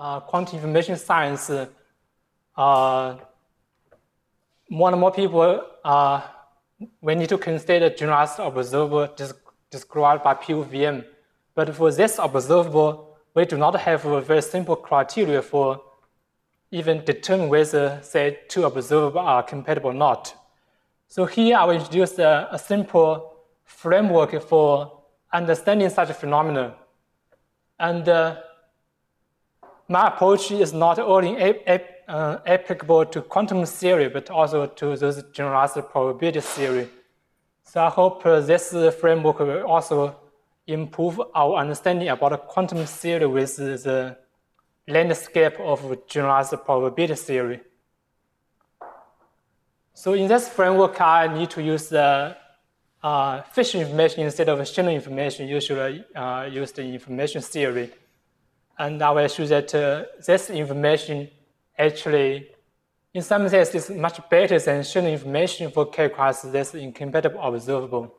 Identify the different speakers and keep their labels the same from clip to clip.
Speaker 1: quantum information science, more and more people we need to consider generalized observable described by POVM. But for this observable, we do not have a very simple criteria for even determine whether, say, two observables are compatible or not. So here I will introduce a simple framework for understanding such a phenomenon. And my approach is not only applicable to quantum theory, but also to those generalized probability theory. So I hope this framework will also improve our understanding about quantum theory with the landscape of generalized probability theory. So in this framework, I need to use the Fisher information instead of Shannon information usually used in information theory. And I will show that this information actually, in some sense, is much better than Shannon information for characterize this incompatible observable.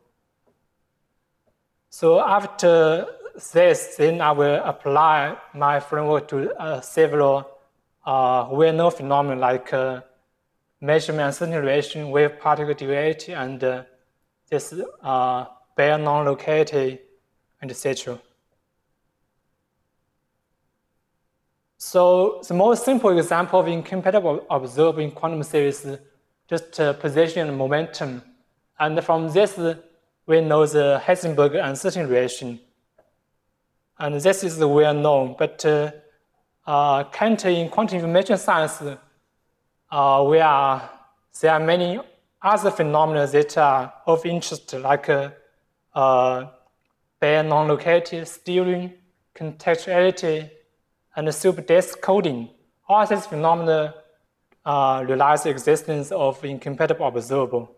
Speaker 1: So after this, then I will apply my framework to several well-known phenomena like measurement uncertainty relation, wave particle duality, and this Bayer non-locality, and etc. So the most simple example of incompatible observable in quantum theory is just position and momentum. And from this, we know the Heisenberg uncertainty relation. And this is well known, but currently in quantum information science, there are many other phenomena that are of interest, like Bayer non-locality, steering, contextuality, and super-depth coding. All these phenomena realize the existence of incompatible observable.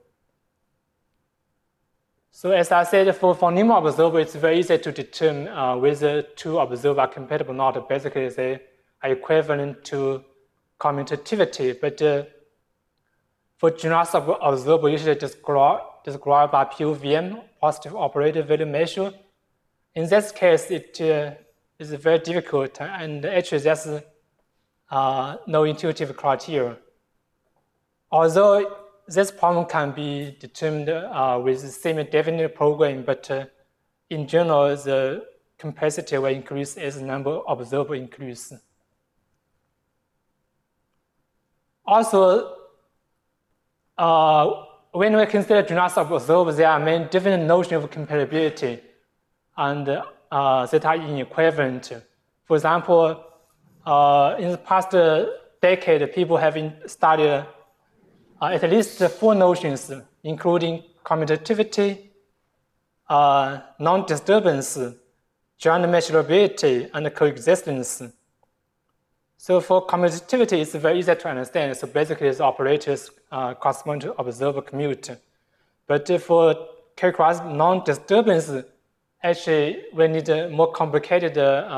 Speaker 1: So as I said, for Nemo observable, it's very easy to determine whether two observables are compatible or not. Basically, they are equivalent to commutativity. But for generalized observable, usually described by POVM, positive operator value measure. In this case, it is very difficult, and actually there's no intuitive criteria. Although this problem can be determined with semi-definite programming, but in general, the complexity will increase as the number of observables increase. Also, when we consider generalized observables, there are many different notions of compatibility and that are inequivalent. For example, in the past decade, people have studied at least 4 notions, including commutativity, non-disturbance, joint measurability, and coexistence. So for commutativity, it's very easy to understand. So basically, the operators correspond to observer commute. But for characterize non-disturbance, actually, we need a more complicated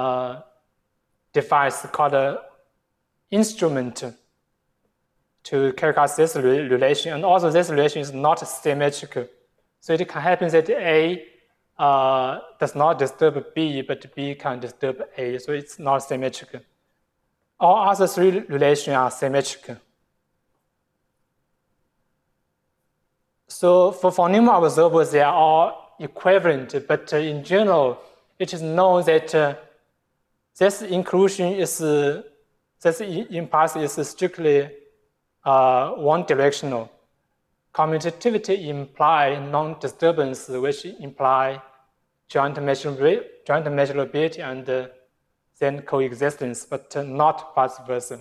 Speaker 1: device called an instrument to characterize this relation. And also, this relation is not symmetrical. So it can happen that A does not disturb B, but B can disturb A. So it's not symmetrical. All other 3 relations are symmetrical. So for von Neumann observables, they are all equivalent, but in general, it is known that this inclusion is, this impulse is strictly one-directional. Commutativity implies non-disturbance, which implies joint measurability and then coexistence, but not vice versa.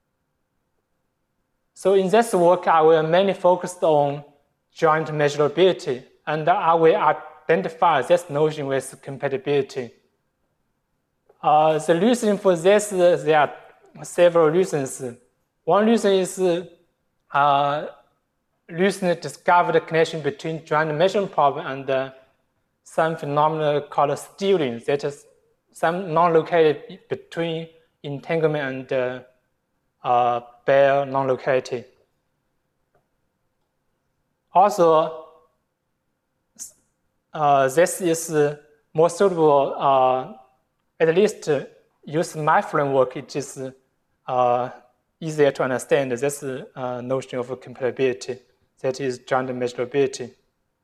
Speaker 1: So in this work, I will mainly focus on joint measurability, and I will identify this notion with compatibility. The reason for this, there are several reasons. One reason is recently discovered the connection between joint measurement problem and some phenomena called steering, that is some non-locality between entanglement and Bayer non-locality. Also, this is more suitable, at least use my framework, it is easier to understand this notion of compatibility, that is joint measurability.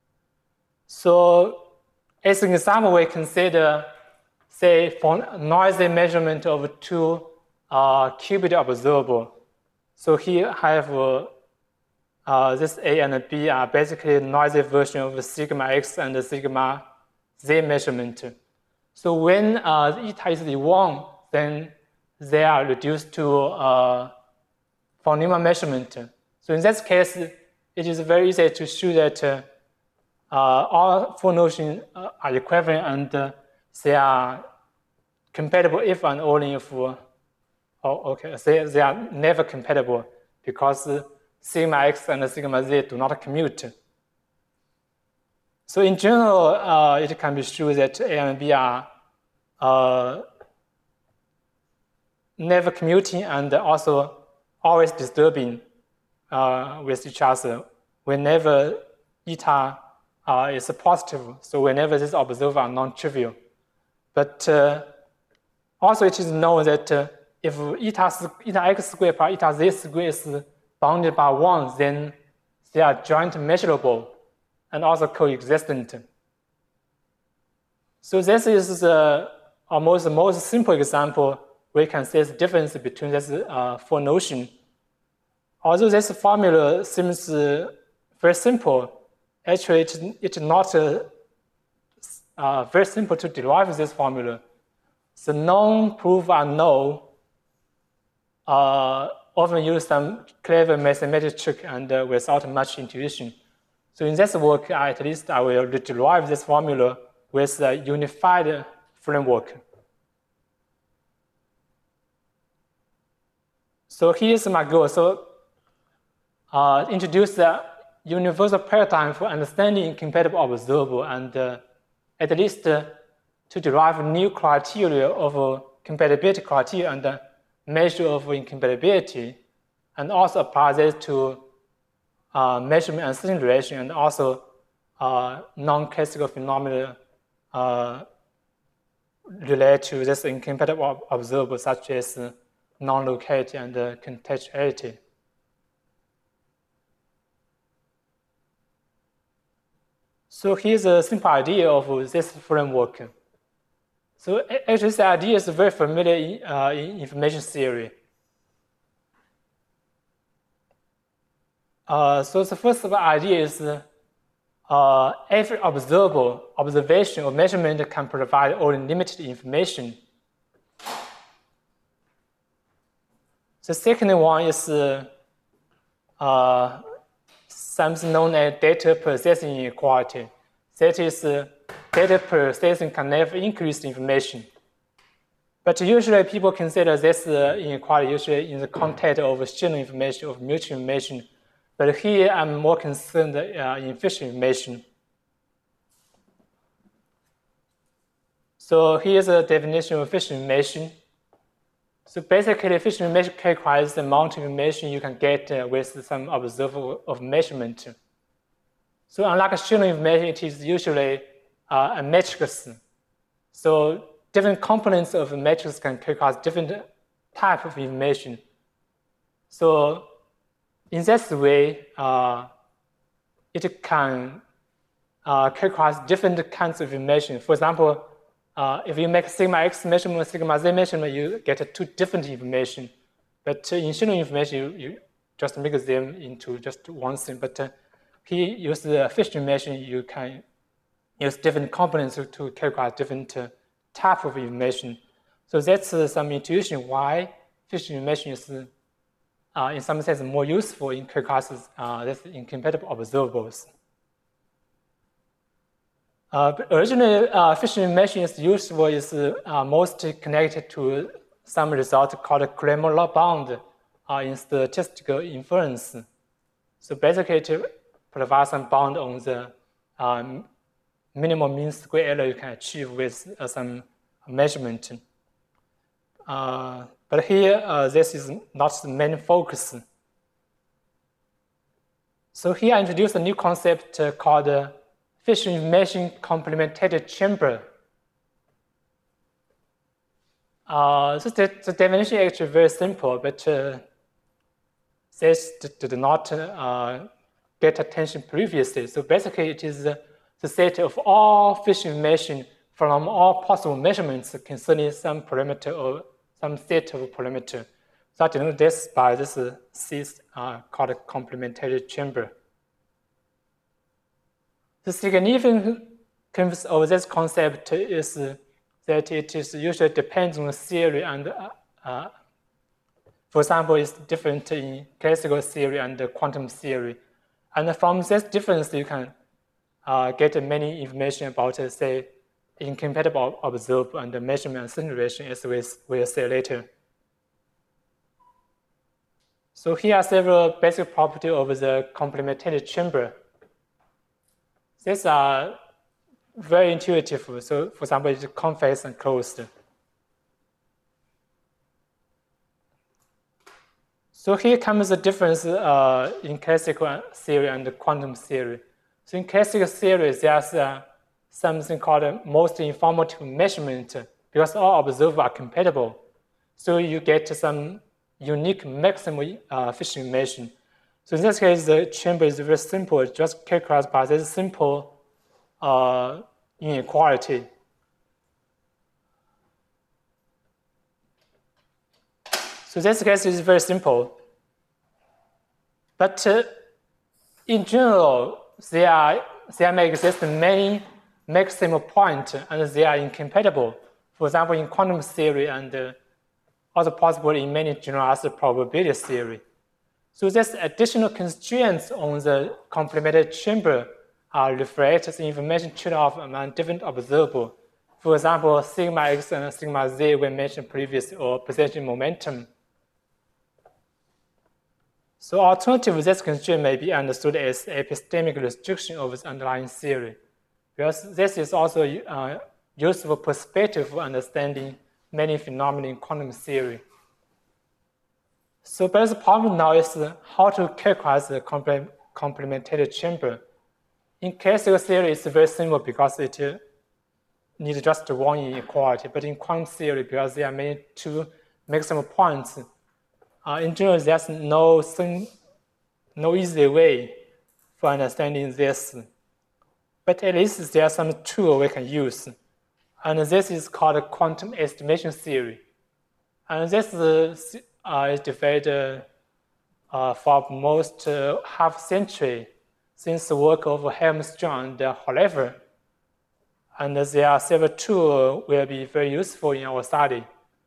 Speaker 1: So as an example, we consider, say, for noisy measurement of two qubit observable. So here I have this A and B are basically noisy version of sigma X and sigma Z measurement. So when eta is 1, then they are reduced to von Neumann measurement. So in this case, it is very easy to show that all four notions are equivalent and they are compatible if and only if, they are never compatible because sigma X and sigma Z do not commute. So in general, it can be shown that A and B are never commuting and also always disturbing with each other whenever eta is positive. So whenever these observers are non-trivial. But also it is known that if eta X squared plus eta Z squared is bounded by 1, then they are joint measurable and also coexistent. So this is the most simple example we can see the difference between these four notions. Although this formula seems very simple, actually it's not very simple to derive this formula. The known proof unknown often use some clever mathematical trick and without much intuition. So in this work, at least I will derive this formula with a unified framework. So here's my goal. So introduce the universal paradigm for understanding incompatible observable and at least to derive new criteria of compatibility criteria and measure of incompatibility, and also apply this to measurement and certain relation, and also non-classical phenomena related to this incompatible observable, such as non-locality and contextuality. So here's a simple idea of this framework. So actually, this idea is very familiar in information theory. So the first idea is every observation or measurement can provide only limited information. The second one is something known as data processing inequality. That is, data processing can never increase information. But usually people consider this inequality usually in the context of sharing information, of mutual information. But here I'm more concerned in efficient information. So here's a definition of efficient information. So basically, efficient information characterizes the amount of information you can get with some observer of measurement. So unlike shared information, it is usually a matrix. So different components of a matrix can characterize different type of information. So in this way, it can characterize different kinds of information. For example, if you make sigma X measurement, sigma Z measurement, you get two different information. But in shared information, you just make them into just one thing. But here, use the efficient information, you can use different components to characterize different type of information. So that's some intuition why efficient information is, in some sense, more useful in characterizing this incompatible observables. But originally, efficient information is useful is mostly connected to some result called Cramer law bound in statistical inference. So basically, to provide some bound on the minimum mean square error you can achieve with some measurement. But here, this is not the main focus. So here I introduced a new concept called efficient information complementarity chamber. So the definition is actually very simple, but this did not get attention previously. So basically, it is the set of all fish information from all possible measurements concerning some parameter or some set of parameter. So I denote this by this C called complementary chamber. The significance of this concept is that it is usually depends on the theory and, for example, it's different in classical theory and quantum theory. And from this difference, you can get many information about, say, incompatible observe and measurement and simulation, as we'll see later. So here are several basic properties of the complementary chamber. These are very intuitive. So, for example, it's convex and closed. So here comes the difference in classical theory and quantum theory. So in classical theory, there's something called most informative measurement because all observers are compatible. So you get some unique maximum fish information. So in this case, the chamber is very simple, just characterized by this simple inequality. So this case is very simple. But in general, there may exist many maximum points and they are incompatible. For example, in quantum theory and also possible in many generalized probability theory. So this additional constraints on the complementary chamber reflect the information trade-off among different observables. For example, sigma x and sigma z we mentioned previously, or potential momentum. So alternatively, this constraint may be understood as epistemic restriction of the underlying theory, because this is also a useful perspective for understanding many phenomena in quantum theory. So, but the problem now is how to characterize the complementary chamber. In classical theory, it's very simple because it needs just one inequality. But in quantum theory, because there are many two maximum points, in general, there's no easy way for understanding this. But at least there are some tools we can use. And this is called quantum estimation theory. And this is developed for most half century since the work of Helmström and Holever. And there are several tools will be very useful in our study.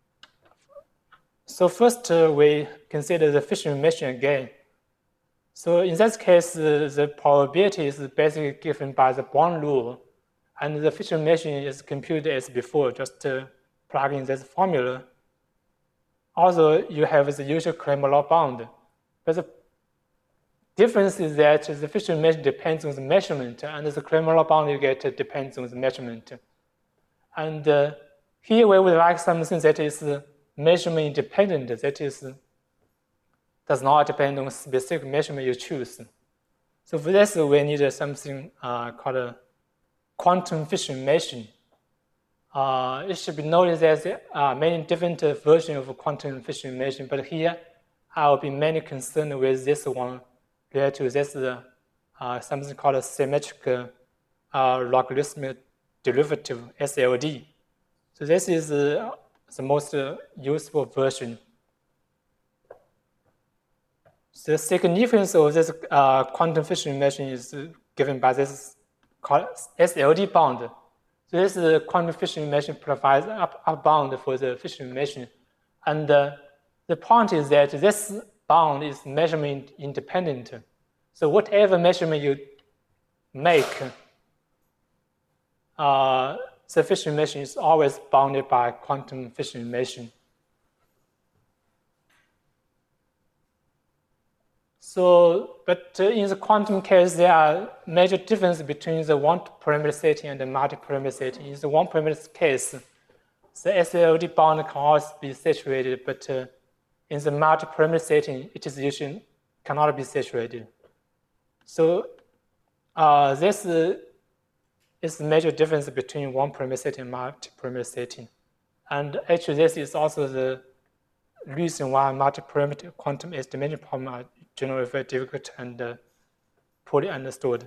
Speaker 1: So first, we consider the fish information again. So in this case, the probability is basically given by the Born rule. And the fish information is computed as before, just plug in this formula. Also, you have the usual Cramer-Low bound. But the difference is that the fish information depends on the measurement, and the Cramer-Low bound you get depends on the measurement. And here we would like something that is measurement independent, that is does not depend on specific measurement you choose. So for this, we need something called quantum fish information. It should be noted that there are many different versions of quantum fish information, but here I will be mainly concerned with this one related to this something called a symmetric logarithmic derivative, SLD. So this is the most useful version. The significance of this quantum fish information is given by this called SLD bound. So this quantum fish information provides up bound for the fish information. And the point is that this bound is measurement independent. So whatever measurement you make, the fish information is always bounded by quantum fish information. So, but in the quantum case, there are major differences between the one-parameter setting and the multi-parameter setting. In the one-parameter case, the SLD bound can always be saturated, but in the multi-parameter setting, it is usually cannot be saturated. So this is the major difference between one-parameter setting and multi-parameter setting. And actually, this is also the reason why multi-parameter quantum estimation problems are generally very difficult and poorly understood.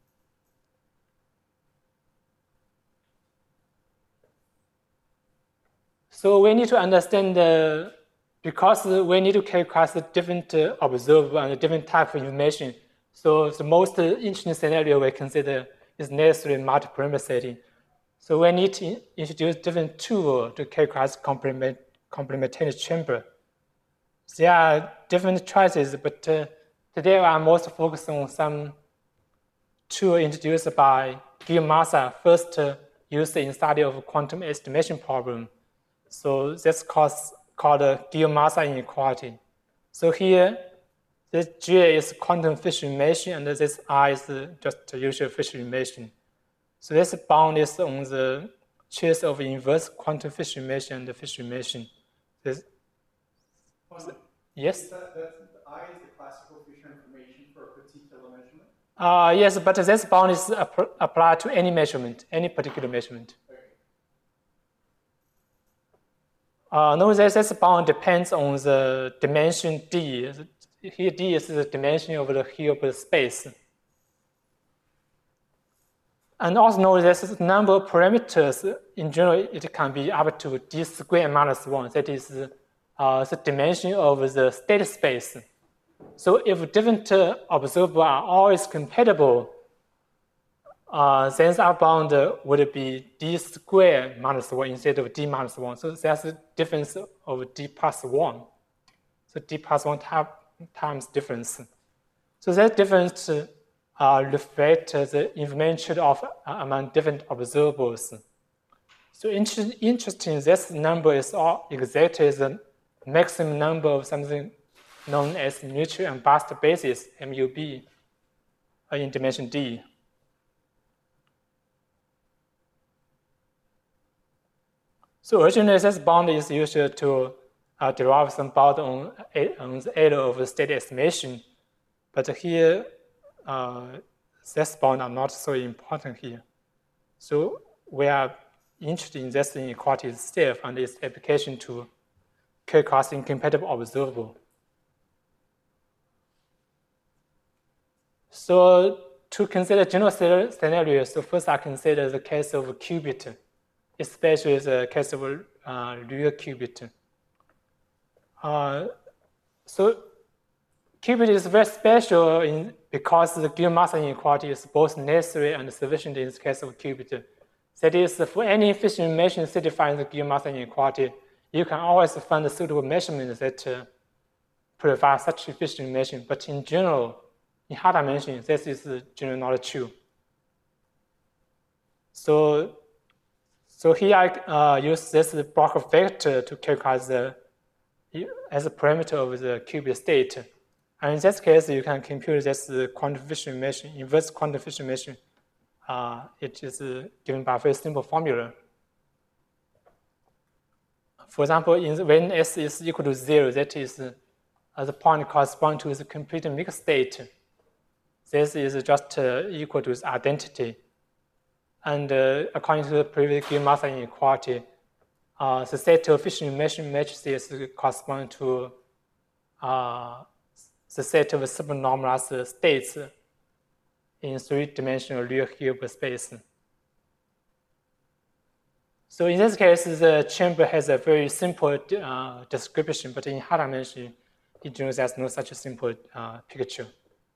Speaker 1: So we need to understand because we need to characterize the different observable and different type of information. So the most interesting scenario we consider is necessarily multi-parameter setting. So we need to introduce different tools to characterize complementary chamber. There are different choices, but today I'm most focused on some tool introduced by Gil-Massa, first used in study of quantum estimation problem. So that's called Gil-Massa inequality. So here, this G is quantum Fisher information, and this I is just usual Fisher information. So this bound is on the choice of inverse quantum Fisher information and the Fisher information. Yes?
Speaker 2: That I is the classical Fisher information for a particular measurement?
Speaker 1: Yes, but this bound is applied to any measurement, any particular measurement. No, this bound depends on the dimension D. Here, D is the dimension of the Hilbert space. And also notice this number of parameters, in general, it can be up to D squared minus 1. That is the dimension of the state space. So if different observables are always compatible, then our bound would be D squared minus 1 instead of D minus 1. So that's the difference of D plus 1. So D plus 1 times difference. So that difference reflects the information trade-off among different observables. So interesting, this number is exactly the maximum number of something known as mutual unbiased basis, MUB, in dimension D. So originally, this bound is used to derive some bound on the error of the state estimation. But here, this bound are not so important here. So we are interested in this inequality itself and its application to characterize incompatible observable. So to consider general scenarios, so first I consider the case of a qubit, especially the case of a real qubit. So qubit is very special because the Gil-Massa inequality is both necessary and sufficient in the case of qubit. That is, for any Fisher information satisfying the Gil-Massa inequality, you can always find a suitable measurement that provide such Fisher information. But in general, in high dimension, this is generally not true. So here I use this Bloch vector to characterize as a parameter of the qubit state. And in this case, you can compute this quantum Fisher information, inverse quantum Fisher information. It is given by a very simple formula. For example, when S is equal to 0, that is the point corresponds to the complete mixed state. This is just equal to its identity. And according to the previous Gil-Massa inequality, the set of Fisher information matrices correspond to the set of supernormalized states in three-dimensional real Hilbert space. So in this case, the chamber has a very simple description, but in high dimension, in general, there's no such a simple picture.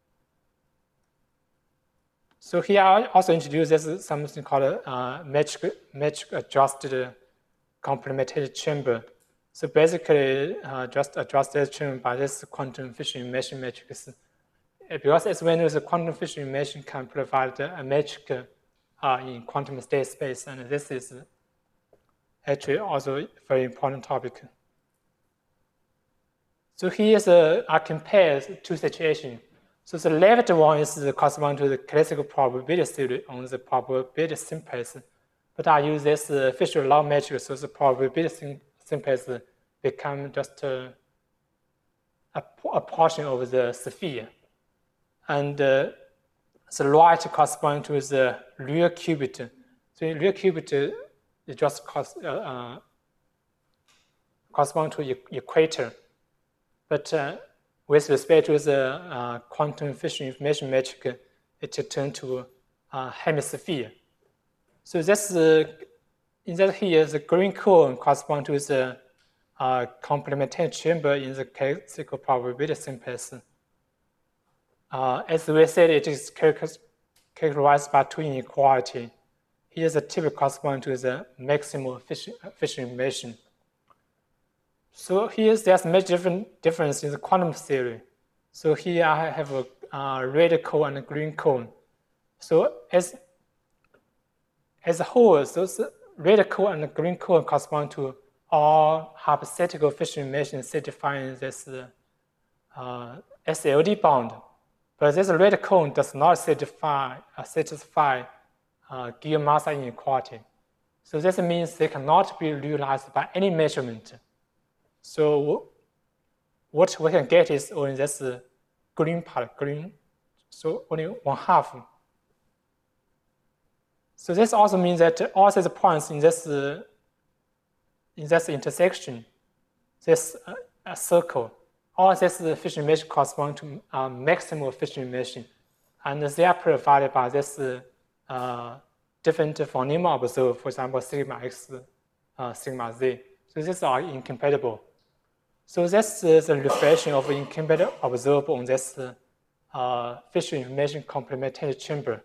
Speaker 1: So here I also introduce something called metric adjusted complementary chamber. So basically, just adjust this chamber by this quantum Fisher information matrix. Because as we know, the quantum Fisher information can provide a metric in quantum state space, and this is actually also a very important topic. So here's I compare two situations. So the left one is corresponding to the classical probability theory on the probability simplex. But I use this Fisher law matrix, so the probability simplex become just a portion of the sphere. And the right corresponds to the real qubit. So real qubit, it just correspond to equator. But with respect to the quantum fission information metric, it turned to hemisphere. So that's in that here, the green cone corresponds to the complementary chamber in the classical probability simplest. As we said, it is characterized by two inequality. Here, the tip corresponds to the maximal fission information. So here, there's a major difference in the quantum theory. So here I have a red cone and a green cone. So as a whole, so the red cone and the green cone correspond to all hypothetical fission information satisfying this SLD bound. But this red cone does not satisfy Gill-Massa inequality. So this means they cannot be realized by any measurement. So what we can get is only this green part, so only 1/2. So this also means that all these points in this intersection, this circle, all this fission information correspond to maximal fission information, and they are provided by this different von Neumann observed, for example, sigma x, sigma z. So these are incompatible. So that's the reflection of incompatible observable on this fission information complementary chamber.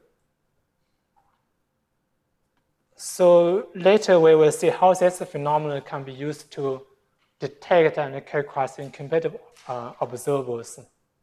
Speaker 1: So later we will see how this phenomenon can be used to detect and characterize incompatible observables.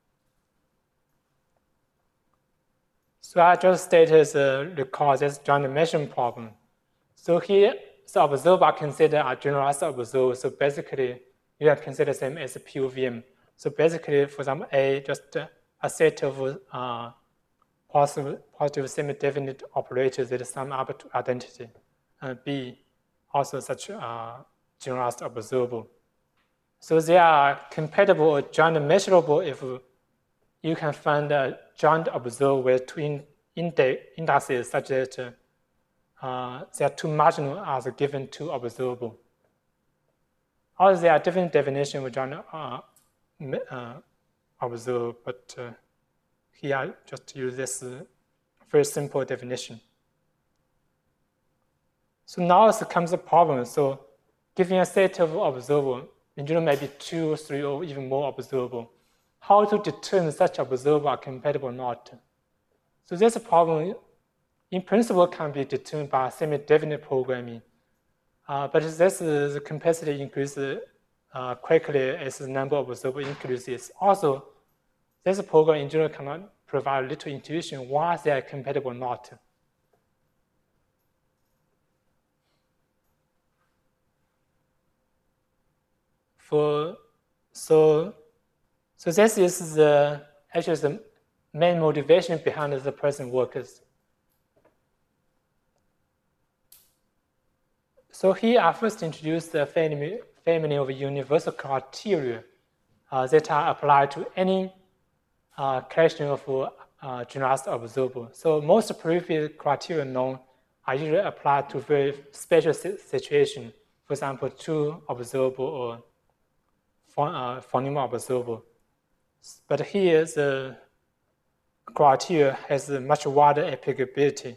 Speaker 1: So I just stated recall this joint measurement problem. So here, the observer are considered a generalized observer. So basically, you can consider them as a POVM. So basically, for example, A, just a set of positive semi-definite operators that sum up to identity. And B, also such a generalized observable. So they are compatible or joint measurable if you can find a joint observer with two indices such that their two marginal are given to observable. Or there are different definitions of joint observer, but here I just use this very simple definition. So now comes the problem. So given a set of observable, in general maybe 2, 3, or even more observable, how to determine such observable are compatible or not? So this problem, in principle, can be determined by semi-definite programming. But the complexity increases quickly as the number of observables increases. Also, this program in general cannot provide little intuition why they are compatible or not. So this is actually the main motivation behind the present workers. So here I first introduced the family of universal criteria that are applied to any collection of generalized observable. So most previous criteria known are usually applied to very special situations. For example, two observable or von Neumann observable. But here the criteria has a much wider applicability.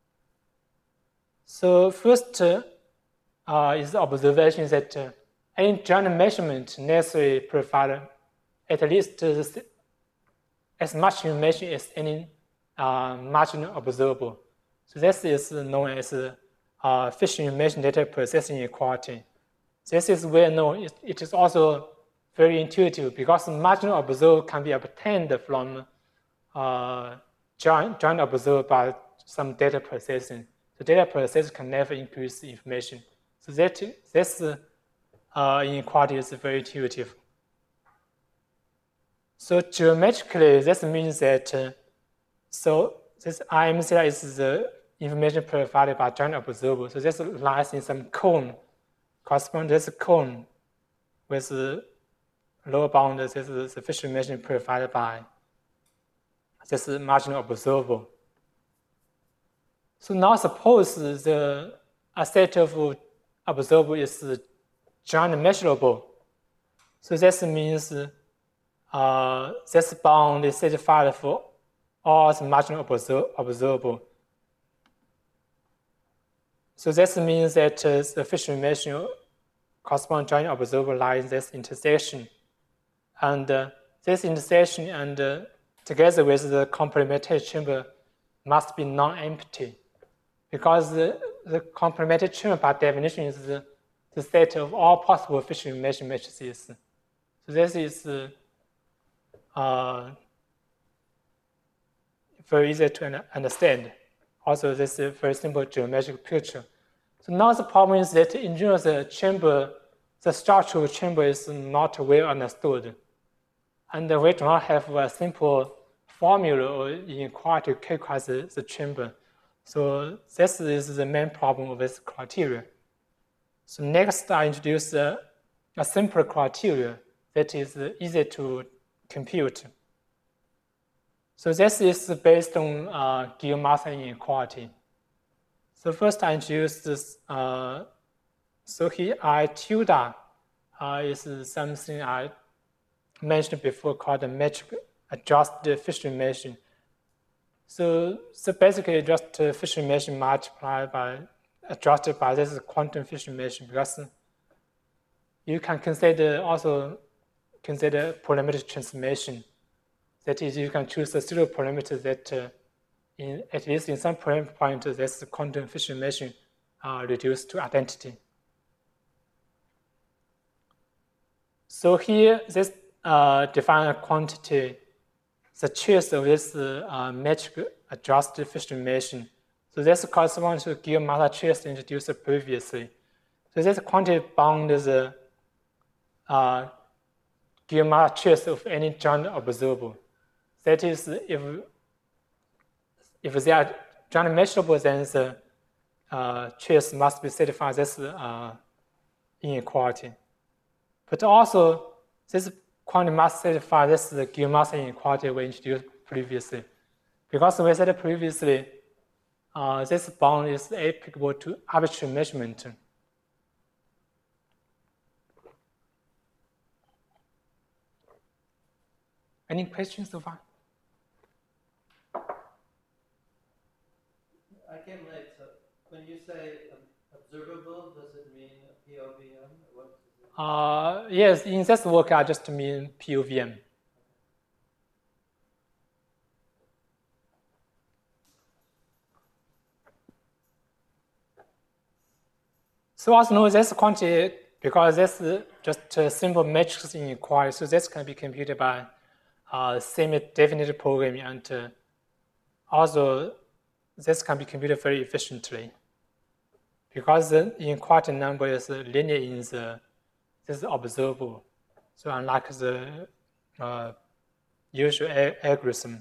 Speaker 1: So first is the observation that any joint measurement necessarily provide at least as much information as any marginal observable. So this is known as fission information data processing inequality. This is well known. It is also very intuitive because marginal observer can be obtained from joint observer by some data processing. The data processing can never increase the information. So this inequality is very intuitive. So geometrically, this means that so this IMCI is the information provided by joint observer. So this lies in some cone, corresponding to this cone with the lower bound. This is the fission information provided by this marginal observable. So now suppose a set of observable is joint measurable. So this means this bound is satisfied for all the marginal observable. So this means that the Fisher dimension corresponding joint observable lies in this intersection. And this intersection and together with the complementary chamber must be non-empty, because the complementary chamber by definition is the set of all possible Fisher dimension matrices. So this is very easy to understand. Also, this is a very simple geometric picture. So now the problem is that in general, the structure of the chamber is not well understood. And we do not have a simple formula or inequality to characterize the chamber. So this is the main problem of this criteria. So next, I introduce a simpler criteria that is easy to compute. So this is based on Gilmartin inequality. So first I introduce this. So here I tilde is something I mentioned before called the metric adjusted Fisher dimension. So basically just Fisher dimension multiplied by adjusted by this quantum Fisher dimension, because you can also consider parametric transformation. That is, you can choose a zero parameter that at least in some parameter point, this quantum Fisher dimension reduced to identity. So here, this define a quantity, the choice of this metric adjusted Fisher dimension. So this corresponds to Gilmartin choice introduced previously. So this quantity bound the Gilmartin choice of any joint observable. That is, if they are joint measurable, then the choice must be satisfied this inequality. But also, this quantity must satisfy this Gilmartin inequality we introduced previously. Because we said previously, this bound is applicable to arbitrary measurement. Any questions so far?
Speaker 3: I came late, so when you say observable, does it mean POVM? What is it?
Speaker 1: Yes, in this work, I just mean POVM. So also know this quantity, because this is just a simple matrix inequality, so this can be computed by semi-definite programming, and also this can be computed very efficiently, because the inequality number is linear in this observable. So unlike the usual algorithm.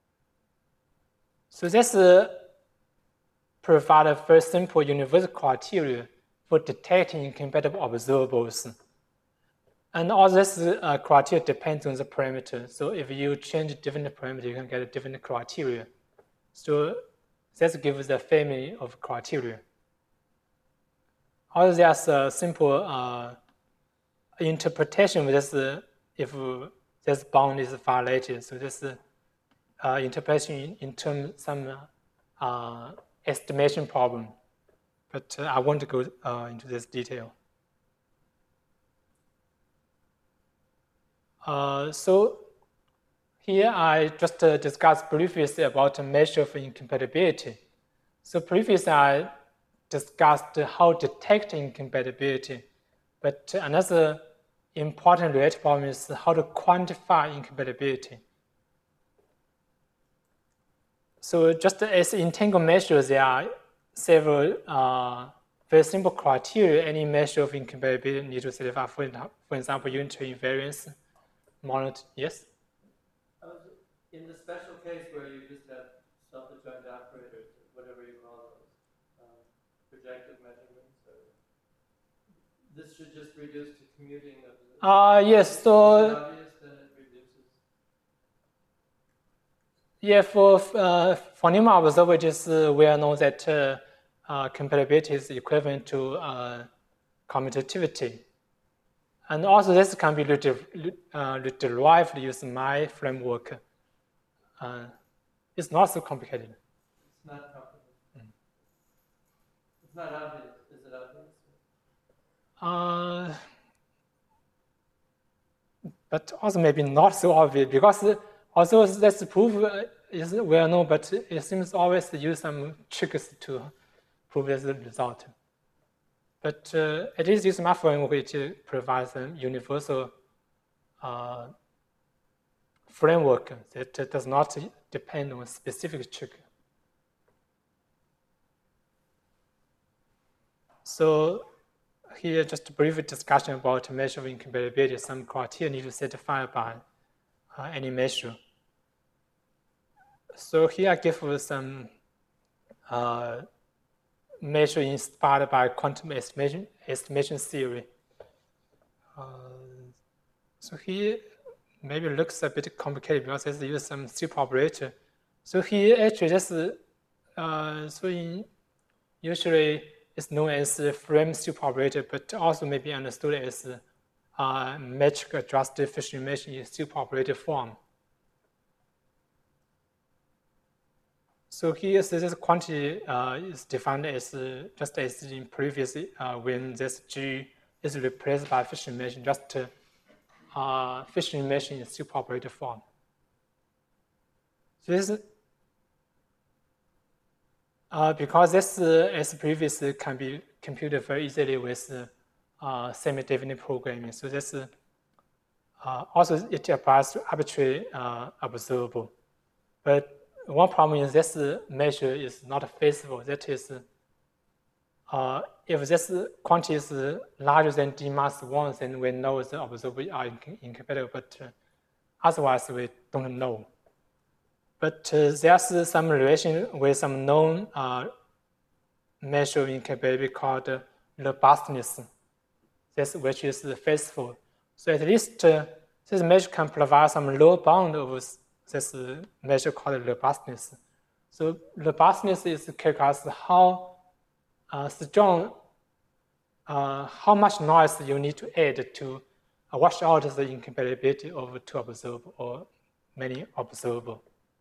Speaker 1: So this provides a very simple universal criteria for detecting incompatible observables. And all this criteria depends on the parameter. So if you change different parameter, you can get a different criteria. So that gives a family of criteria. Also, there's a simple interpretation of this if this bound is violated. So this interpretation in terms of some estimation problem. But I won't go into this detail. So here I just discussed briefly about a measure of incompatibility. So previously I discussed how to detect incompatibility, but another important related problem is how to quantify incompatibility. So just as entanglement measures, there are several very simple criteria any measure of incompatibility needs to satisfy. For example, unitary invariance. Yes?
Speaker 3: In the special case where you just have self-adjoint operators, whatever you call those, projective measurements, this should just reduce to commuting of the...
Speaker 1: Yes, so...
Speaker 3: Is it obvious that it reduces?
Speaker 1: Yeah, for Newman observer, it is well known that compatibility is equivalent to commutativity. And also this can be derived using my framework. It's not so complicated.
Speaker 3: It's not complicated. It's not obvious. Is it obvious?
Speaker 1: But also maybe not so obvious, because although this proof is well known, but it seems always to use some tricks to prove this result. But it is this math framework which provides a universal framework that does not depend on a specific trick. So here, just a brief discussion about measure of incompatibility. Some criteria need to satisfy by any measure. So here I give some measure inspired by quantum estimation theory. So here maybe looks a bit complicated because it uses some super operator. So here actually just usually it's known as frame super operator, but also may be understood as metric adjusted Fisher image in super operator form. So here, this quantity is defined as just as in previous when this G is replaced by Fisher image, just Fisher image in super operator form. So this because this, as previously, can be computed very easily with semi-definite programming. So this also it applies to arbitrary observable. But one problem is this measure is not feasible. That is, if this quantity is larger than d minus 1, then we know the observable are incompatible. But otherwise, we don't know. But there's some relation with some known measure of incompatibility called robustness, which is faithful. So at least this measure can provide some lower bound of this measure called robustness. So robustness is characterized how strong, how much noise you need to add to wash out the incompatibility of two observable or many observable.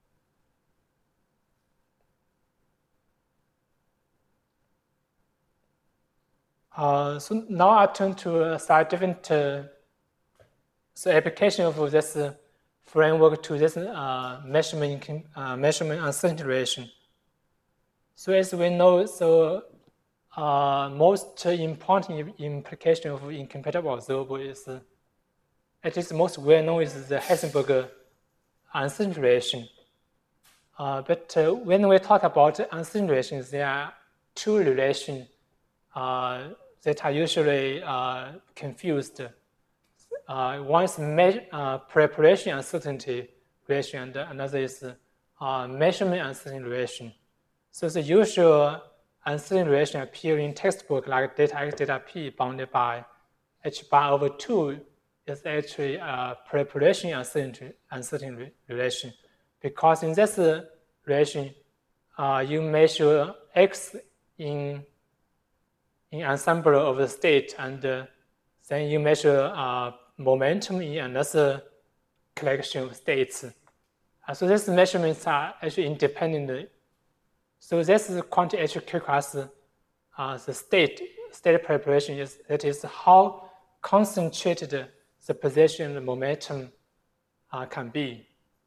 Speaker 1: So now I turn to a slightly different application of this framework to this measurement uncertainty relation. So as we know, so most important implication of incompatible observable is, at least most well known, is the Heisenberg uncertainty relation. But when we talk about uncertainty relations, there are two relations that are usually confused. One is preparation uncertainty relation, and another is measurement uncertainty relation. So the usual uncertainty relation appear in textbook like delta x delta p bounded by h bar over 2 is actually a preparation uncertainty relation, because in this relation you measure x in ensemble of the state, and then you measure momentum in another collection of states. So these measurements are actually independent. So this quantity actually characterizes the state preparation, that is how concentrated the position and the momentum can be.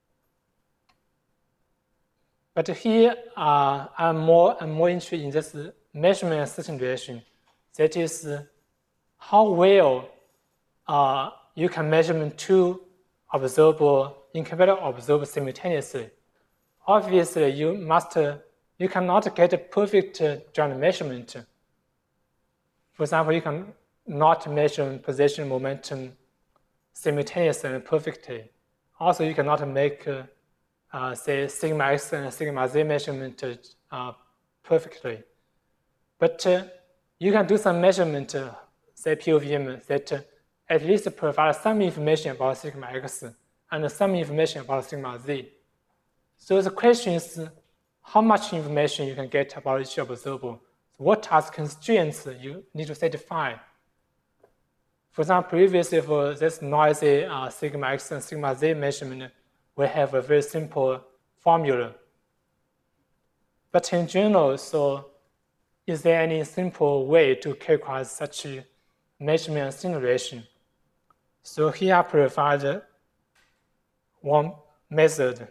Speaker 1: But here I'm more interested in this measurement uncertainty relation. That is how well you can measure two incompatible observable simultaneously. Obviously, you cannot get a perfect joint measurement. For example, you can not measure position momentum simultaneously and perfectly. Also, you cannot make say sigma x and sigma z measurement perfectly. But you can do some measurement, say POVM, that at least provide some information about sigma x and some information about sigma z. So the question is how much information you can get about each observable. What are the constraints you need to satisfy? For example, previously for this noisy sigma x and sigma z measurement, we have a very simple formula. But in general, so is there any simple way to calculate such a measurement simulation? So here I provide one method.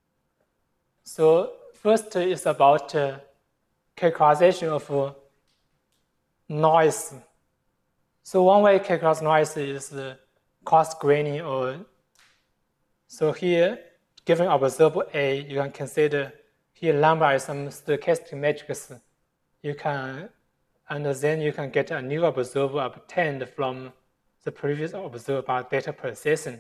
Speaker 1: So first is about characterization of noise. So one way to calculate noise is coarse graining, or so here, given observable A, you can consider here lambda is some stochastic matrix. You can, and then you can get a new observable obtained from the previous observable by data processing.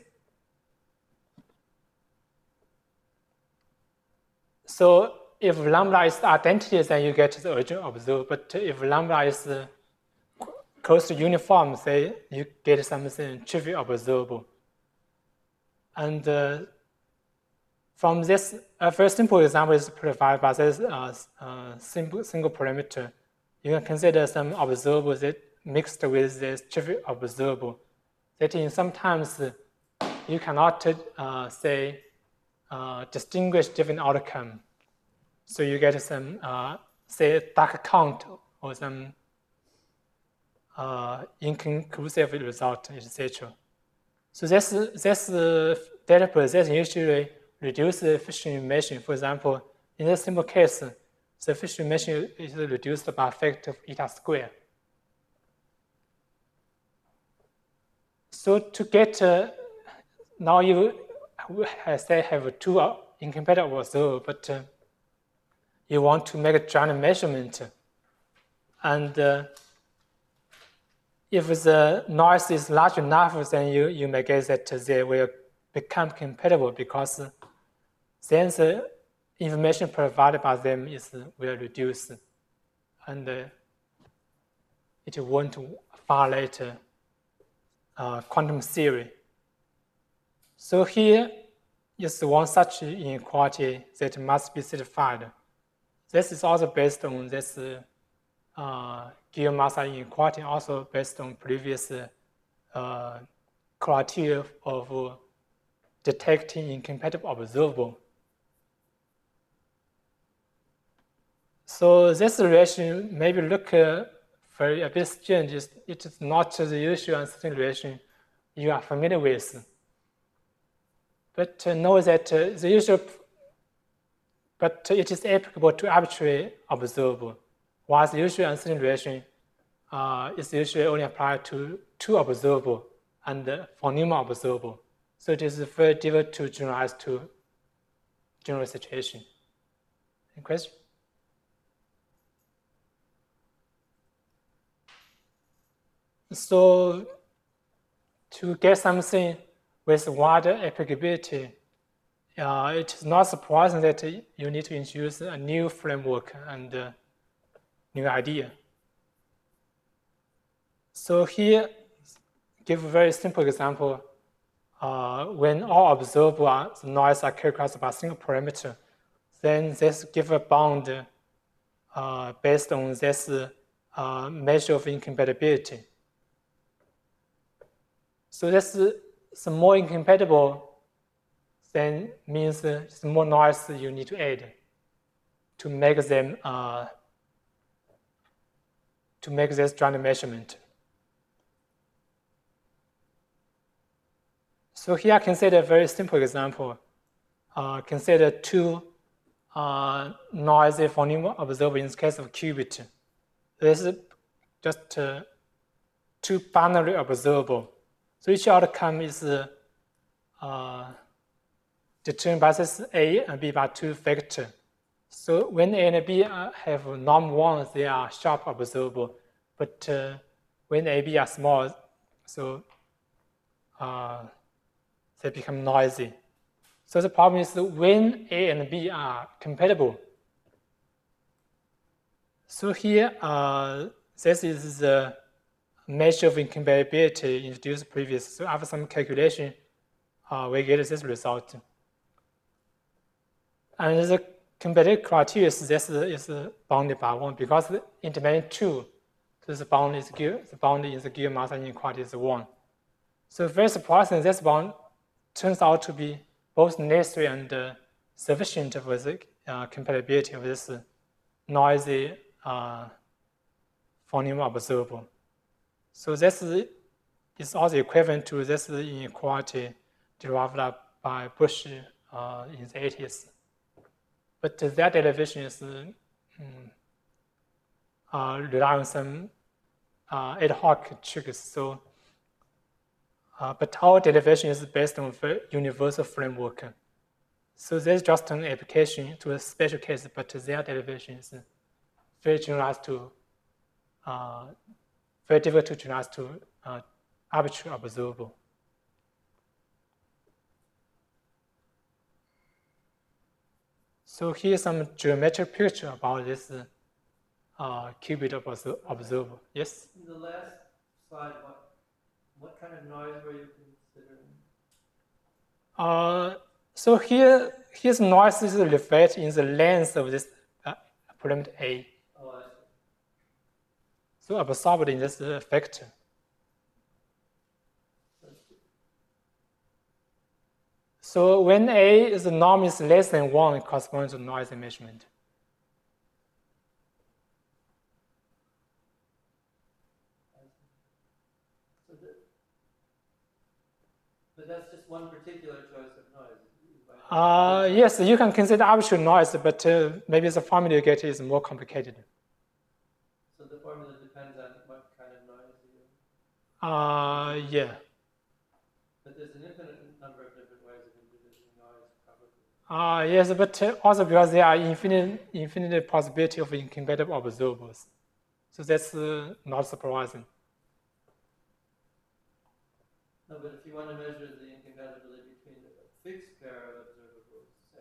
Speaker 1: So if lambda is identity, then you get the original observable. But if lambda is close to uniform, say you get something trivial observable. And from this, a very simple example is provided by this single parameter. You can consider some observable that mixed with this trivial observable. That in sometimes you cannot distinguish different outcome. So you get some say dark count or some inconclusive result, etc. So this data processing usually reduce the efficient measurement. For example, in this simple case, the efficient measurement is reduced by a factor of eta squared. So to get, now you say have two incompatible observables, but you want to make a joint measurement. And if the noise is large enough, then you may guess that they will become compatible, because then the information provided by them will reduce, and it won't violate quantum theory. So here is one such inequality that must be satisfied. This is also based on this Gil-Massa inequality, also based on previous criteria of detecting incompatible observable. So this relation maybe look very a bit strange. It is not the usual uncertainty relation you are familiar with. But know that the usual, but it is applicable to arbitrary observable, while the usual uncertainty relation is usually only applied to two observable and for numerous observable. So it is very difficult to generalize to general situation. Any question? So to get something with wider applicability, it is not surprising that you need to introduce a new framework and new idea. So here, give a very simple example. When all observable noise are characterized by a single parameter, then this give a bound based on this measure of incompatibility. So this is more incompatible, then means it's more noise you need to add to make them to make this joint measurement. So here I consider a very simple example. Consider two noisy phoneme observable in this case of qubit. This is just two binary observable. So each outcome is determined by this A and B by two factors. So when A and B have norm 1, they are sharp observable. But when A and B are small, so they become noisy. So the problem is when A and B are compatible. So here, this is the measure of incompatibility introduced previously. So after some calculation, we get this result. And the compatibility criteria, this is bounded by 1, because in dimension 2, So the bound in the Gill mass inequality is 1. So very surprising, this bound turns out to be both necessary and sufficient for the compatibility of this noisy von Neumann observable. So this is also equivalent to this inequality derived by Bush in the 80s. But that derivation is rely on some ad hoc triggers. So, but our derivation is based on a universal framework. So there's just an application to a special case, but their derivation is very generalized to, very difficult to generalize to arbitrary observable. So here's some geometric picture about this qubit observable. Yes?
Speaker 3: In the last slide, what kind of noise were you considering?
Speaker 1: So here's noise is reflected in the length of this parameter A.
Speaker 3: Oh, I see.
Speaker 1: So absorbed in this vector. So when A is the norm is less than 1, it corresponds to noise measurement.
Speaker 3: But that's just one particular choice of noise.
Speaker 1: Yes, you can consider arbitrary noise, but maybe the formula you get is more complicated.
Speaker 3: So the formula depends on what kind of noise you use?
Speaker 1: Yeah.
Speaker 3: But there's an infinite number of different ways of introducing noise, probably.
Speaker 1: Yes, but also because there are infinite possibility of incompatible observables. So that's not surprising.
Speaker 3: No, but if you want to measure the incompatibility between a fixed pair of observables, say,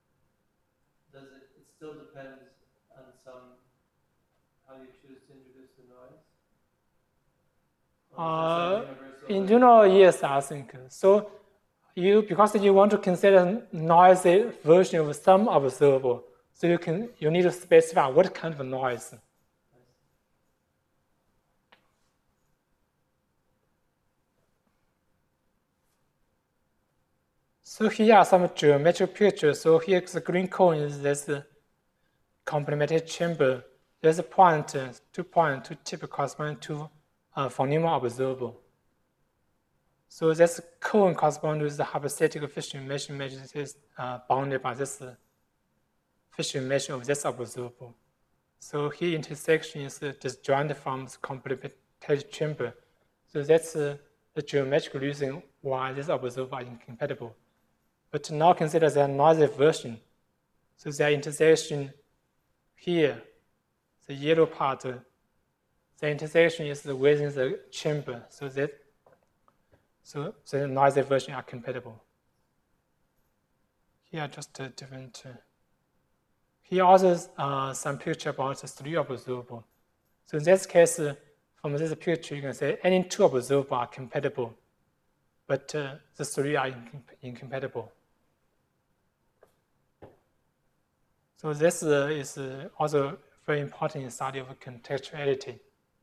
Speaker 3: it still depends on how you choose to introduce the noise?
Speaker 1: In general, yes, I think. So because you want to consider noisy version of some observable, so you need to specify what kind of noise. So here are some geometric pictures. So here the green cone is this complementary chamber. There's a point, 2 point, 2 tip correspond to von Neumann observable. So this cone corresponds with the hypothetical Fisher measure is bounded by this Fisher measure of this observable. So here intersection is disjoint from the complementary chamber. So that's the geometric reason why these observables are incompatible. But now consider their noisy version. So their intersection here, the yellow part, the intersection is within the chamber. So the noisy version are compatible. Here are just a different. Here also some picture about the 3 observable. So in this case, from this picture, you can say any 2 observable are compatible, but the 3 are incompatible. So this is also very important in study of contextuality.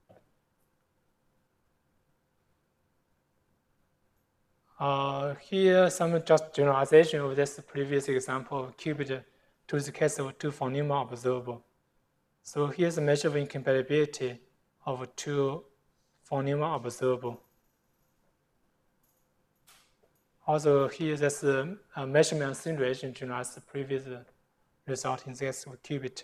Speaker 1: Here some just generalization of this previous example of qubit to the case of 2 von Neumann observable. So here's a measure of incompatibility of 2 von Neumann observable. Also here there's a measurement simulation generalized the previous result in this qubit.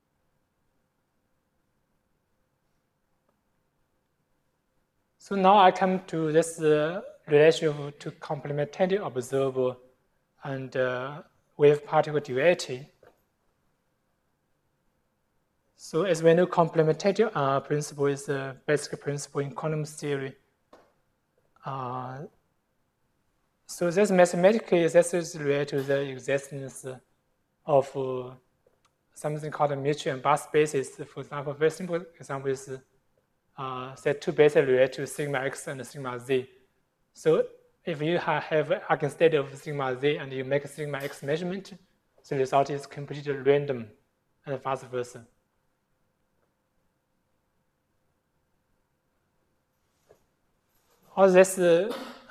Speaker 1: So now I come to this relation to complementary observable and wave particle duality. So as we know, complementary principle is the basic principle in quantum theory. So this mathematically, this is related to the existence of something called a mutual and bar spaces. For example, a very simple example is say 2 bases related to sigma x and sigma z. So if you have eigenstate of sigma z and you make a sigma x measurement, the result is completely random and vice versa. all this in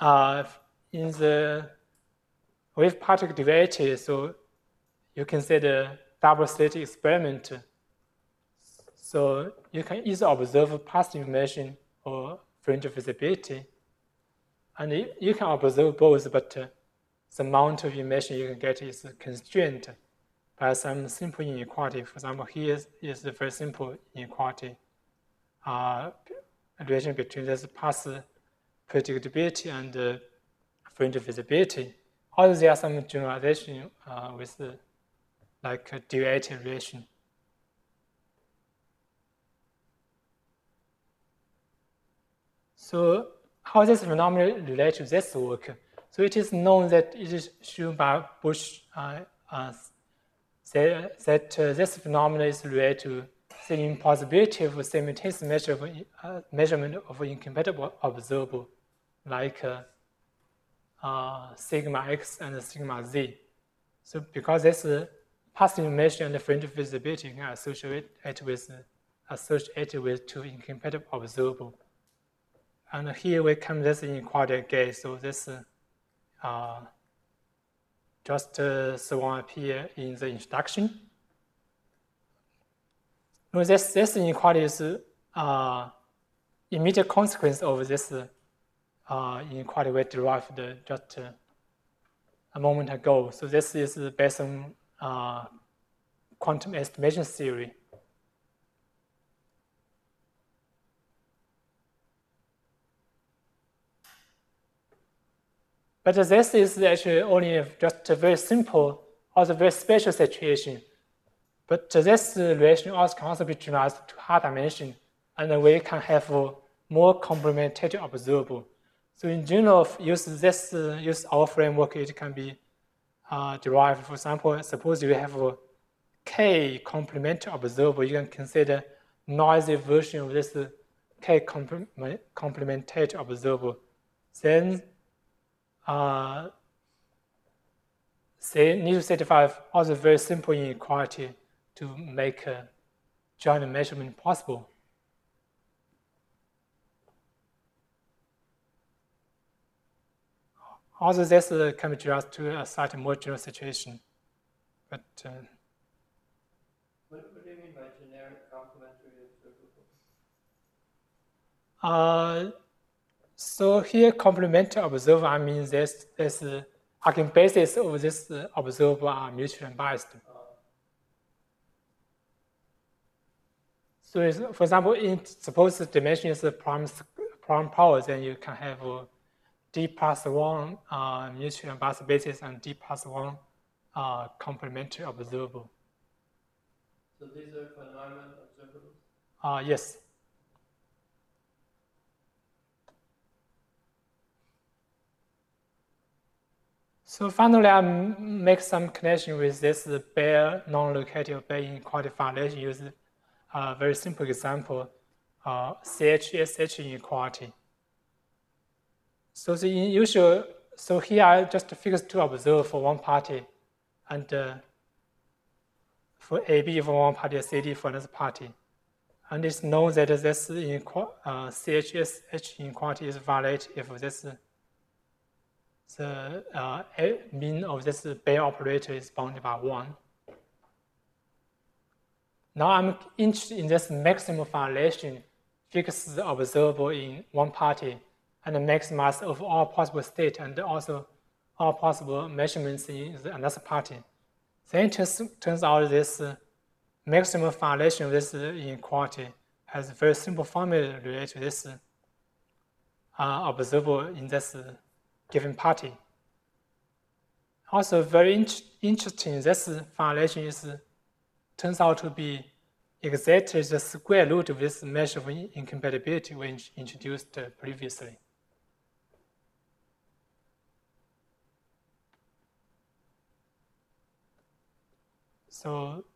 Speaker 1: the wave particle derivative, so you consider double-slit experiment. So you can either observe past information or fringe visibility. And you can observe both, but the amount of information you can get is constrained by some simple inequality. For example, here is the very simple inequality relation between this past predictability and fringe visibility. Although there are some generalization with like a derivative relation. So how this phenomenon relates to this work? So it is known that it is shown by Bush that this phenomenon is related to the impossibility of simultaneous measurement of incompatible observable, like sigma x and sigma z. So because this past information and fringe visibility can associate it with two incompatible observable. And here we come this inequality again. So this just one appear in the introduction. No, this inequality is immediate consequence of this inequality we derived just a moment ago. So this is based on quantum estimation theory. But this is actually only just a very simple, also very special situation. But this relation also can also be generalized to high dimension, and we can have more complementary observable. So in general, use our framework, it can be derived. For example, suppose you have a K complementary observable, you can consider noisy version of this K complementary observable. Then they need to satisfy also very simple inequality to make joint measurement possible. Also, this can be just to a slightly more general situation. But
Speaker 3: what do you mean by generic complementary observable?
Speaker 1: So here, complementary observer, I mean this eigenbasis of this observer are mutually unbiased. So for example, suppose the dimension is a prime power, then you can have D+1 mutually unbiased basis and D+1 complementary observable.
Speaker 3: So these are von Neumann observables?
Speaker 1: Yes. So finally, I make some connection with this Bayer non-locative Bayer inequality foundation. Use a very simple example, CH-SH inequality. So the usual, so here I just fix two observers for one party, and for AB for one party, CD for another party. And it's known that this CH-SH inequality is valid if this the mean of this Bayer operator is bounded by 1. Now I'm interested in this maximum violation, fix the observable in one party, and maximize of all possible state and also all possible measurements in another party. Then it turns out this maximum violation of this inequality has a very simple formula related to this observable in this given party. Also very interesting, this violation turns out to be exactly the square root of this measure of incompatibility we introduced previously. So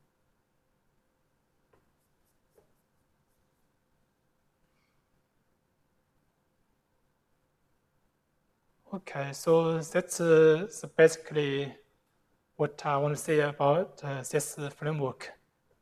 Speaker 1: okay, so that's basically what I want to say about this framework.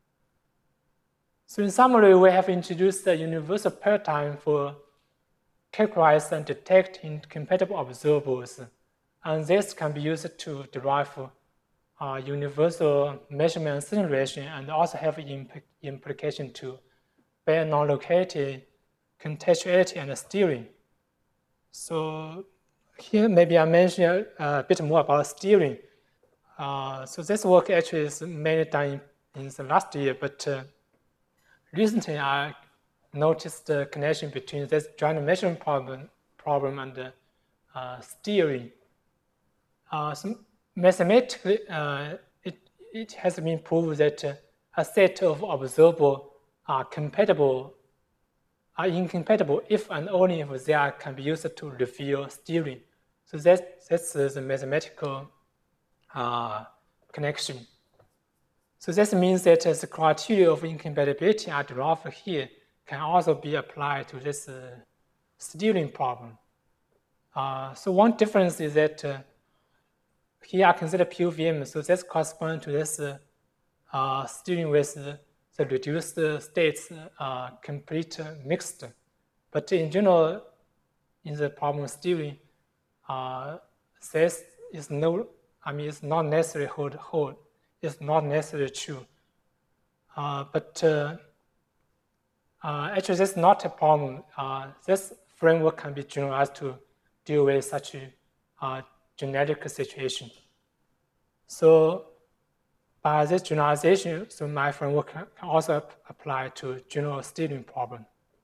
Speaker 1: So in summary, we have introduced the universal paradigm for characterize and detect incompatible observables, and this can be used to derive universal measurement simulation and also have implication to bare non-locality, contextuality, and steering. So here maybe I mention a bit more about steering. So this work actually is mainly done in the last year, but recently I noticed the connection between this joint measurement problem and steering. So mathematically, it has been proved that a set of observables are incompatible if and only if they can be used to reveal steering. So that's the mathematical connection. So this means that the criteria of incompatibility are derived here can also be applied to this steering problem. So one difference is that here I consider PUVM, so this corresponds to this steering with the reduced states complete mixed. But in general, in the problem steering, this is it's not necessarily hold. It's not necessarily true. But actually, that's not a problem. This framework can be generalized to deal with such a genetic situation. So by this generalization, so my framework can also apply to general steering problem.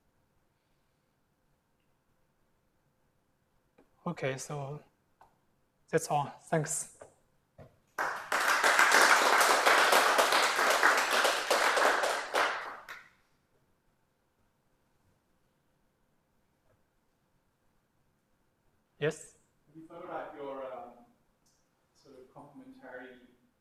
Speaker 1: Okay, so that's all. Thanks. Yes?
Speaker 2: Have you thought about your sort of complementary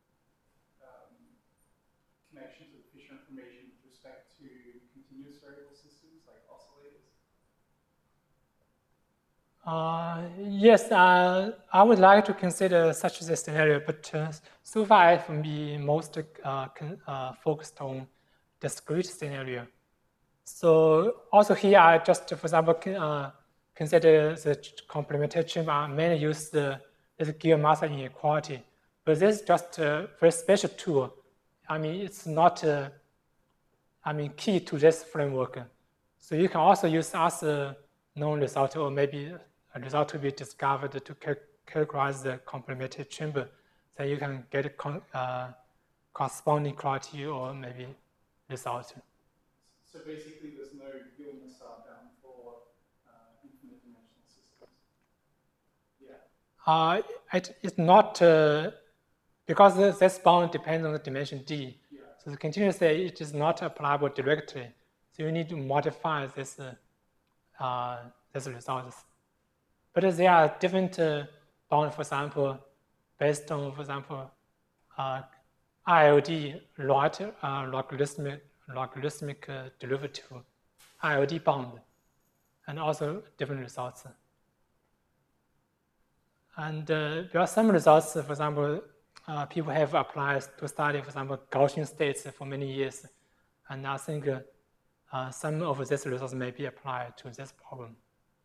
Speaker 2: connection to the Fisher information with respect to continuous variable systems like oscillators?
Speaker 1: Yes, I would like to consider such a scenario, but so far I've been most focused on discrete scenario. So also here I just, for example, consider the complementary chain. I mainly use the Gilles-Massa inequality, but this is just a very special tool. It's not key to this framework. So you can also use other known result or maybe a result to be discovered to characterize the complementary chamber. Then you can get a corresponding quality or maybe result.
Speaker 2: So basically, there's no Gilles-Massa bound for infinite dimensional systems. Yeah.
Speaker 1: It's not because this bound depends on the dimension d.
Speaker 2: Yeah.
Speaker 1: So the continuous it is not applicable directly. So you need to modify this results. But there are different bounds, for example, based on, for example, ILD logarithmic derivative, ILD bound, and also different results. And there are some results, for example, people have applied to study, for example, Gaussian states for many years. And I think some of these results may be applied to this problem.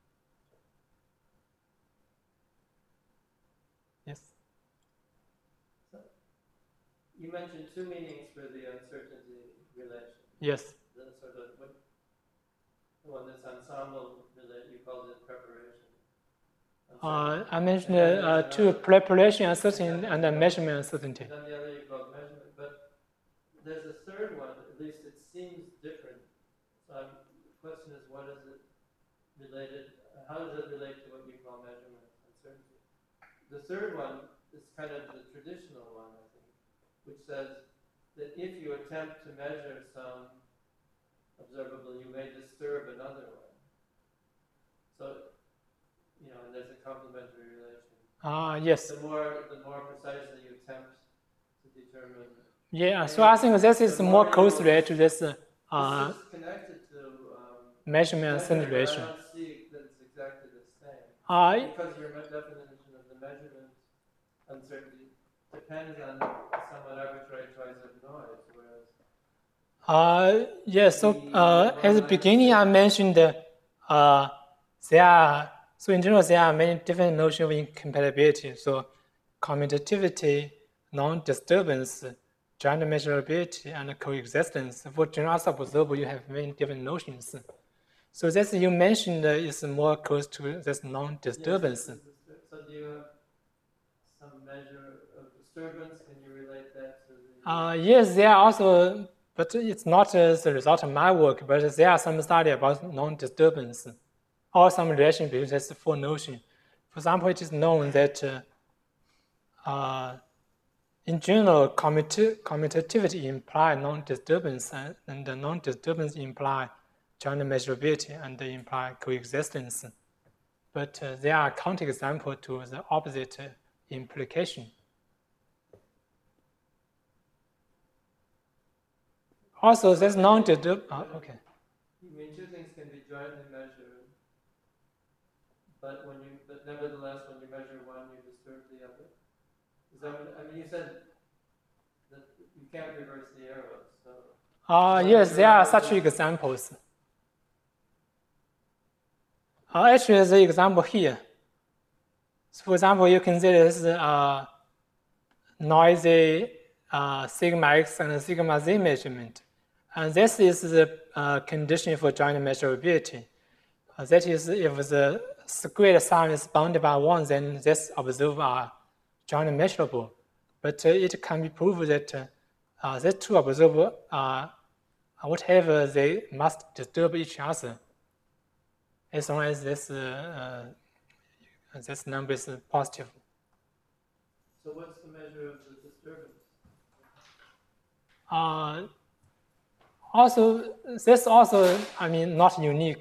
Speaker 1: Yes?
Speaker 3: So you mentioned two meanings for the uncertainty relation.
Speaker 1: Yes.
Speaker 3: The sort of the one that's ensemble relation, you called it preparation.
Speaker 1: I mentioned two preparation uncertainty and measurement uncertainty.
Speaker 3: And then the other you called measurement, but there's a third one, at least it seems different. So the question is, what is it related, how does it relate to what you call measurement uncertainty? The third one is kind of the traditional one, I think, which says that if you attempt to measure some observable, you may disturb another one. So, and there's a complementary relation.
Speaker 1: Yes.
Speaker 3: The more precisely you attempt to determine.
Speaker 1: Yeah, so I think this is more closely to this
Speaker 3: this is connected to
Speaker 1: measurement uncertainty relation.
Speaker 3: I don't see that it's exactly the same. Because your definition of the measurement uncertainty depends on somewhat arbitrary choice of noise, whereas
Speaker 1: yes, so at the beginning I mentioned So in general, there are many different notions of incompatibility. So commutativity, non-disturbance, joint measurability, and coexistence. For general observable, you have many different notions. So this you mentioned is more close to this non-disturbance.
Speaker 3: Yes, so do you have some measure of disturbance? Can you relate that to the...
Speaker 1: Yes, there are also, but it's not the result of my work, but there are some study about non-disturbance or some relation between these four notions. For example, it is known that in general, commutativity implies non-disturbance, and the non-disturbance imply joint measurability and imply coexistence. But there are counterexamples to the opposite implication. Also, there's non-disturbance. Okay.
Speaker 3: You mean two things can be jointly measured, but nevertheless, when you measure one, you disturb the other. Is that what, I mean, you said that you can't reverse the arrows, so.
Speaker 1: Yes, there are such examples. Actually, the example here. So for example, you consider this noisy sigma x and sigma z measurement. And this is the condition for joint measurability. That is, if the squared sum is bounded by 1, then this observer are jointly measurable. But it can be proved that these two observers are whatever they must disturb each other, as long as this number is positive.
Speaker 3: So what's the measure of the disturbance?
Speaker 1: Also, this also, I mean, not unique.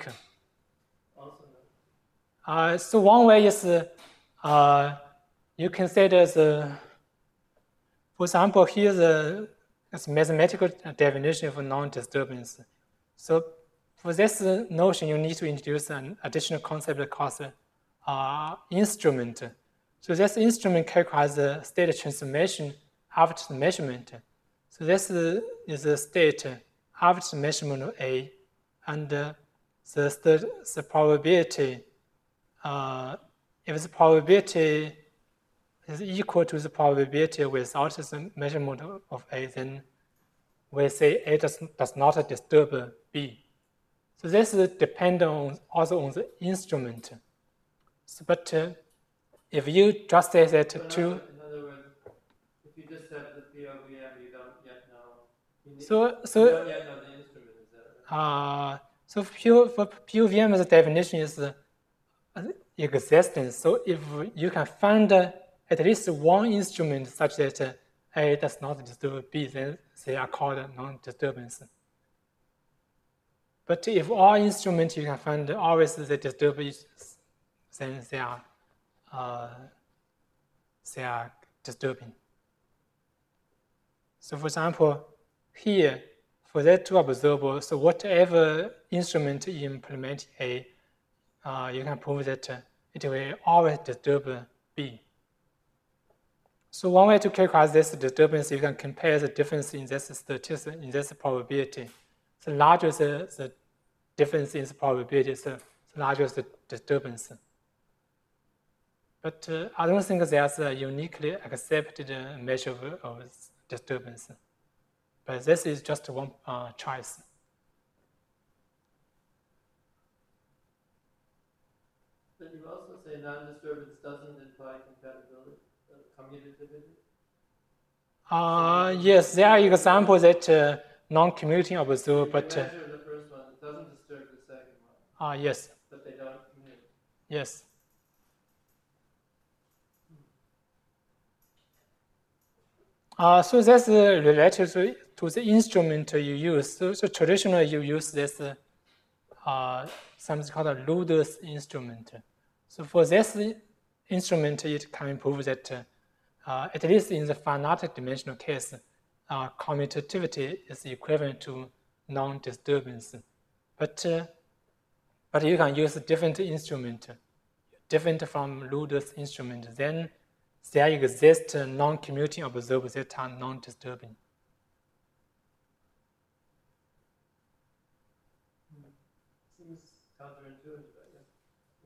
Speaker 3: Also,
Speaker 1: So one way is you consider for example, here the mathematical definition for non-disturbance. So for this notion, you need to introduce an additional concept called instrument. So this instrument calculates the state transformation after the measurement. So this is the state after the measurement of A, and the probability, if the probability is equal to the probability without the measurement of A, then we say A does not disturb B. So this is dependent also on the instrument. So, but if you just say that
Speaker 3: in other words, if you just have the POVM, you don't yet know. You don't yet know the instrument, is that right?
Speaker 1: So for POVM, the definition is existence. So if you can find at least one instrument such that A does not disturb B, then they are called non-disturbance. But if all instruments you can find always they disturb each, then they are disturbing. So for example, here, for that two observable, so whatever instrument you implement A, you can prove that it will always disturb B. So one way to calculate this disturbance, you can compare the difference in this statistic, in this probability. The larger the difference in the probability, the larger the disturbance. But I don't think there's a uniquely accepted measure of disturbance. But this is just one choice.
Speaker 3: But you also say non-disturbance doesn't imply compatibility, commutativity?
Speaker 1: Yes, there are examples that non-commuting observer, but
Speaker 3: you measure the first one, it doesn't disturb the second one.
Speaker 1: Yes.
Speaker 3: But they don't commute.
Speaker 1: Yes. So that's related to the instrument you use. So traditionally you use this something called a Luder's instrument. So for this instrument, it can prove that at least in the finite dimensional case, commutativity is equivalent to non-disturbance. But you can use a different instrument, different from Luder's instrument. Then there exist non-commuting observers that are non-disturbing.
Speaker 3: Seems counterintuitive, I guess.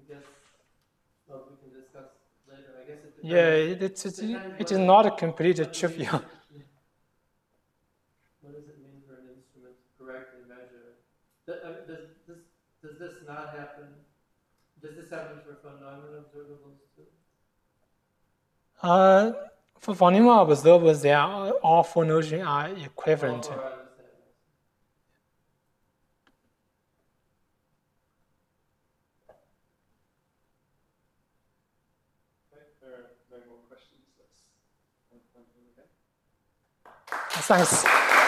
Speaker 1: Yeah, it is not completely trivial.
Speaker 3: What does it mean for an instrument to correctly measure? Does this not happen? Does this happen for phenomenal observables too?
Speaker 1: For phenomenal observables, they are all four notions are equivalent.
Speaker 3: All four are the same.
Speaker 2: Okay, there are no more questions. Let's.
Speaker 1: Thanks.